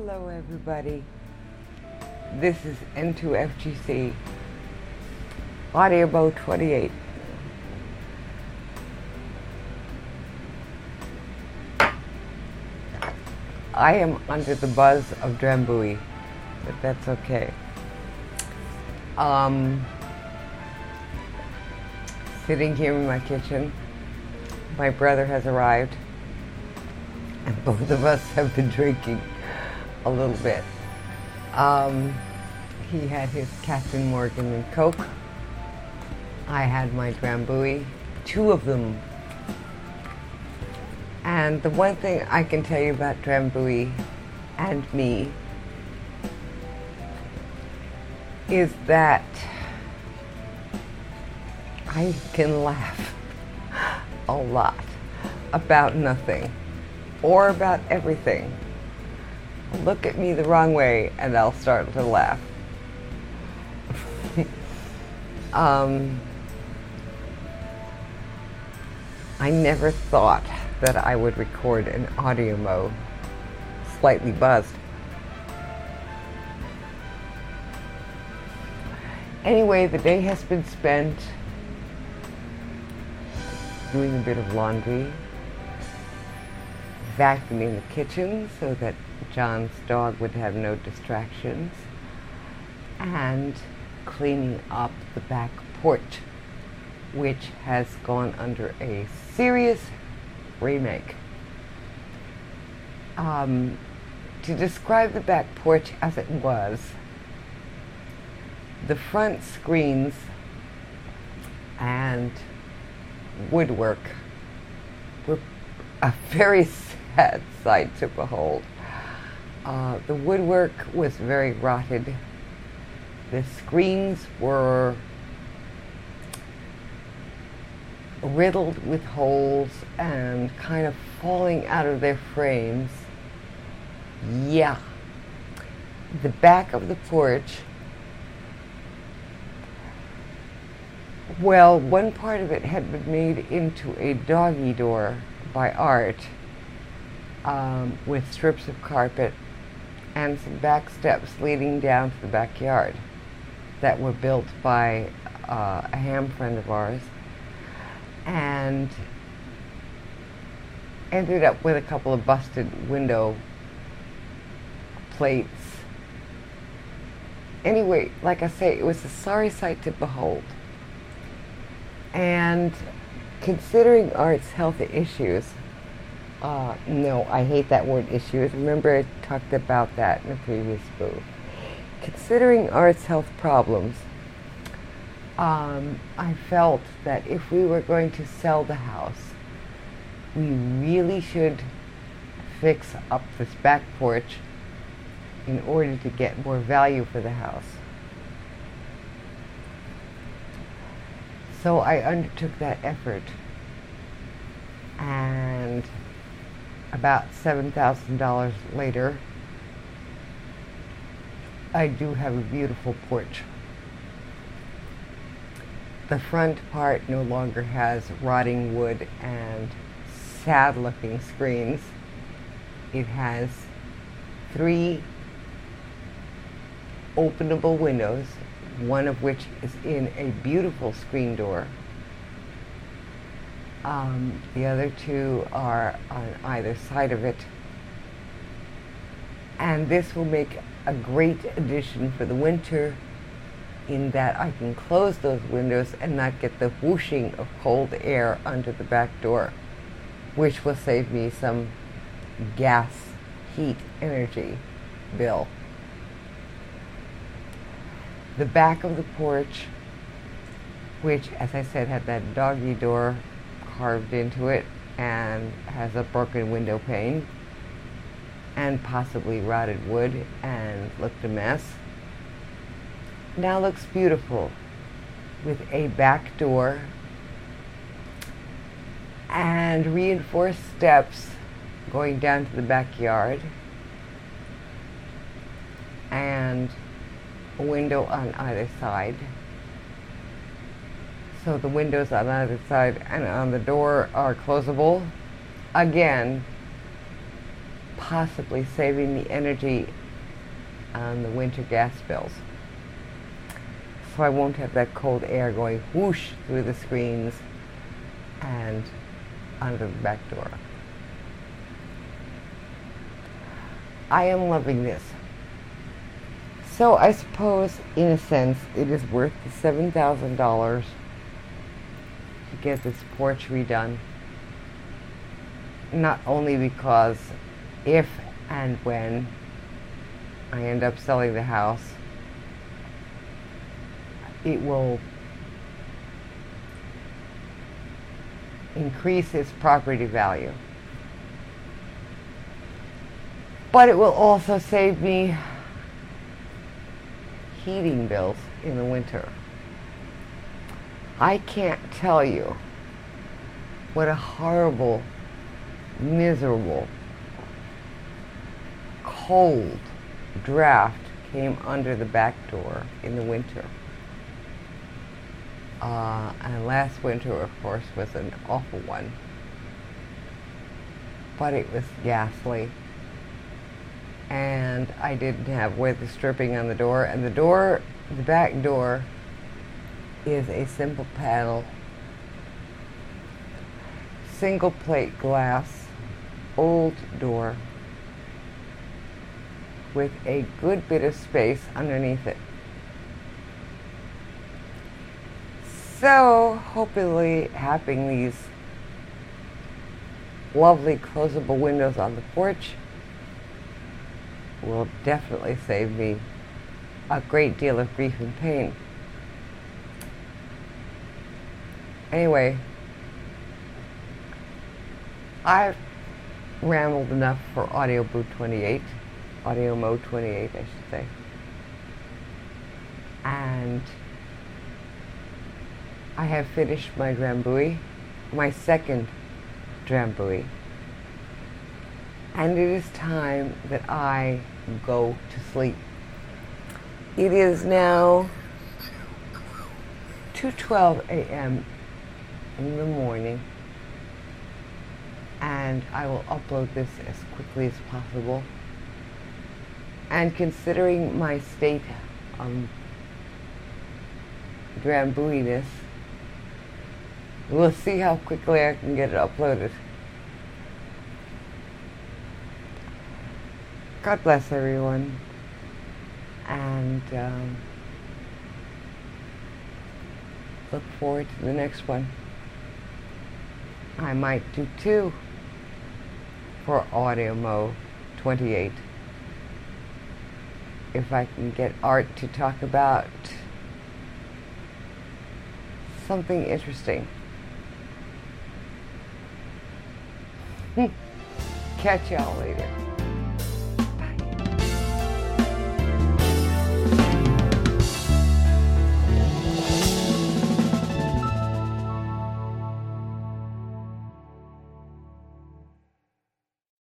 Hello everybody, this is N2FGC, Audio Mode 28. I am under the buzz of Drambuie, but that's okay. Sitting here in my kitchen, my brother has arrived, and both of us have been drinking a little bit. He had his Captain Morgan and Coke. I had my Drambuie, two of them. And the one thing I can tell you about Drambuie and me is that I can laugh a lot about nothing or about everything. Look at me the wrong way and I'll start to laugh. I never thought that I would record an audio mode, slightly buzzed. Anyway, the day has been spent doing a bit of laundry, vacuuming the kitchen so that John's dog would have no distractions, and cleaning up the back porch, which has gone under a serious remake. To describe the back porch as it was, the front screens and woodwork were a very sad sight to behold. The woodwork was very rotted. The screens were riddled with holes and kind of falling out of their frames. Yeah. The back of the porch, well, one part of it had been made into a doggy door by Art, with strips of carpet and some back steps leading down to the backyard that were built by a ham friend of ours, and ended up with a couple of busted window plates. Anyway, like I say, it was a sorry sight to behold. And considering Art's health issues, no, I hate that word issues. Remember I talked about that in a previous booth. Considering Art's health problems, I felt that if we were going to sell the house, we really should fix up this back porch in order to get more value for the house. So I undertook that effort, and about $7,000 later, I do have a beautiful porch. The front part no longer has rotting wood and sad-looking screens. It has 3 openable windows, one of which is in a beautiful screen door. The other 2 are on either side of it. And this will make a great addition for the winter, in that I can close those windows and not get the whooshing of cold air under the back door, which will save me some gas, heat, energy bill. The back of the porch, which, as I said, had that doggy door carved into it and has a broken window pane and possibly rotted wood and looked a mess, now looks beautiful with a back door and reinforced steps going down to the backyard and a window on either side. So the windows on either side and on the door are closable. Again, possibly saving the energy on the winter gas bills. So I won't have that cold air going whoosh through the screens and under the back door. I am loving this. So I suppose, in a sense, it is worth the $7,000 to get this porch redone. Not only because if and when I end up selling the house, it will increase its property value, but it will also save me heating bills in the winter. I can't tell you what a horrible, miserable, cold draft came under the back door in the winter. And last winter, of course, was an awful one. But it was ghastly. And I didn't have weather stripping on the door. And the back door is a simple panel, single plate glass, old door with a good bit of space underneath it. So hopefully having these lovely closable windows on the porch will definitely save me a great deal of grief and pain. Anyway, I've rambled enough for Audio Mode 28, I should say. And I have finished my Drambuie, my second Drambuie. And it is time that I go to sleep. It is now 2:12 a.m. in the morning, and I will upload this as quickly as possible. And considering my state of Drambuie-ness, we'll see how quickly I can get it uploaded. God bless everyone, and look forward to the next one. I might do 2 for Audio Mode 28 if I can get Art to talk about something interesting. Catch y'all later.